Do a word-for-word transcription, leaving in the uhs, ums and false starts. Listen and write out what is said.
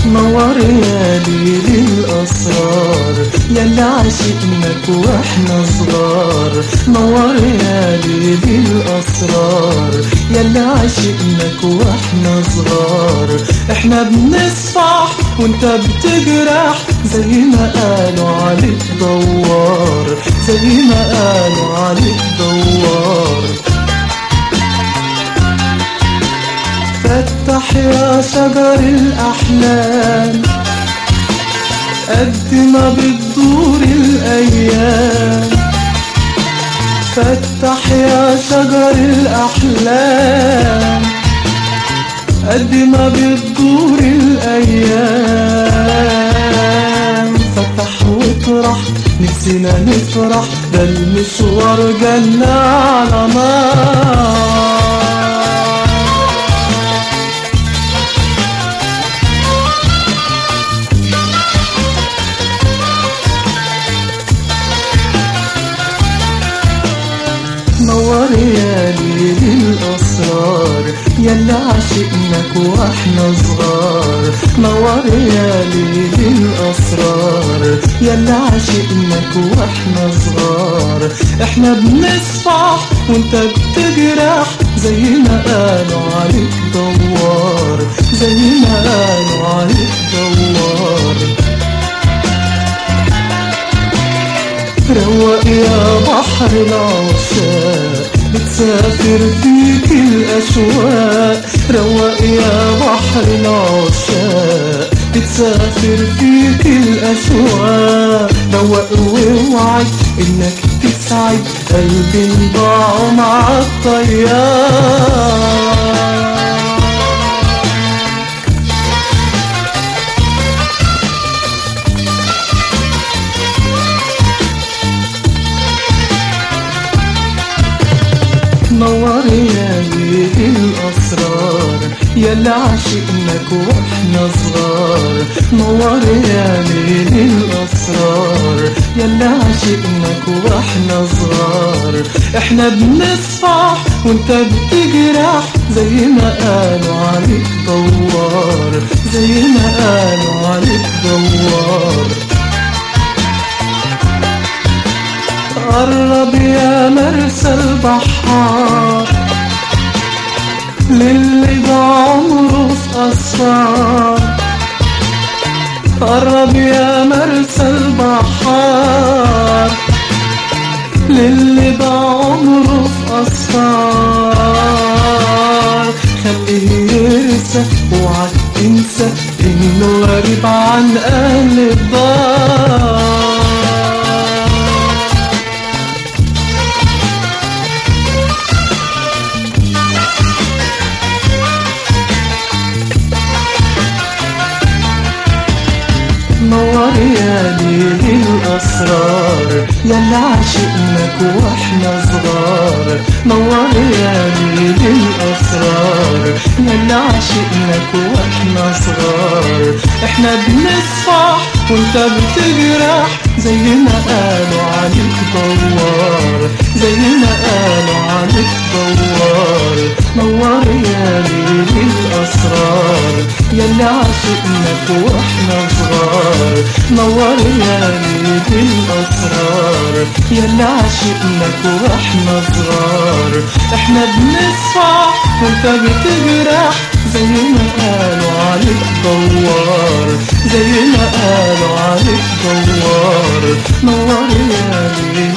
نور يا ليل الأسرار ياللي عاشقناك واحنا صغار. نور يا ليل الأسرار ياللي عاشقناك واحنا صغار. احنا بنصفح وانت بتجرح زي ما قالوا عليك دوار، زي ما قالوا عليك دوار. فتح يا شجر الأحلام قد ما بتدور الأيام. فتح يا شجر الأحلام قد ما بتدور الأيام. فتح وطرح نفسنا نفرح، ده المشوار جنة على نار. نور يا ليل الأسرار ياللي عاشقناك واحنا صغار. نور يا ليل الأسرار ياللي عاشقناك واحنا صغار. احنا بنصفح وانت بتجرح زي ما قالوا عليك دوار، زي ما قالوا عليك دوار. روق يا بحر العشاق بتسافر فيك الأشواق. روق يا بحر العشاق بتسافر فيك الأشواق. روق واوعد إنك تسعد قلبي انضاع مع الطيار. نور يا ليل الأسرار ياللي عاشقناك واحنا صغار. نور يا ليل الأسرار ياللي عاشقناك واحنا صغار. احنا بنصفح وانت بتجرح زي ما قالوا عليك دوار، زي ما قالوا عليك دوار. قرب يا مرسى البحار للي بعمره في أسفار. قرب يا مرسى البحار للي بعمره في أسفار. خليه يرسى اوعى تنسى انه غريب عن اهل الدار. نور يا ليل الأسرار ياللي عاشقناك واحنا صغار. نور يا ليل الأسرار ياللي عاشقناك واحنا صغار. احنا بنصفح وانت بتجرح زي ما قالوا عليك دوار، زي ما قالوا عليك دوار. نور يا ليل الأسرار ياللي عاشقناك واحنا صغار. نور يا ليل الأسرار ياللي عاشقناك واحنا صغار. احنا بنصفح وانت بتجرح زي ما قالوا عليك دوار، زي ما قالوا عليك دوار. نور يا ليل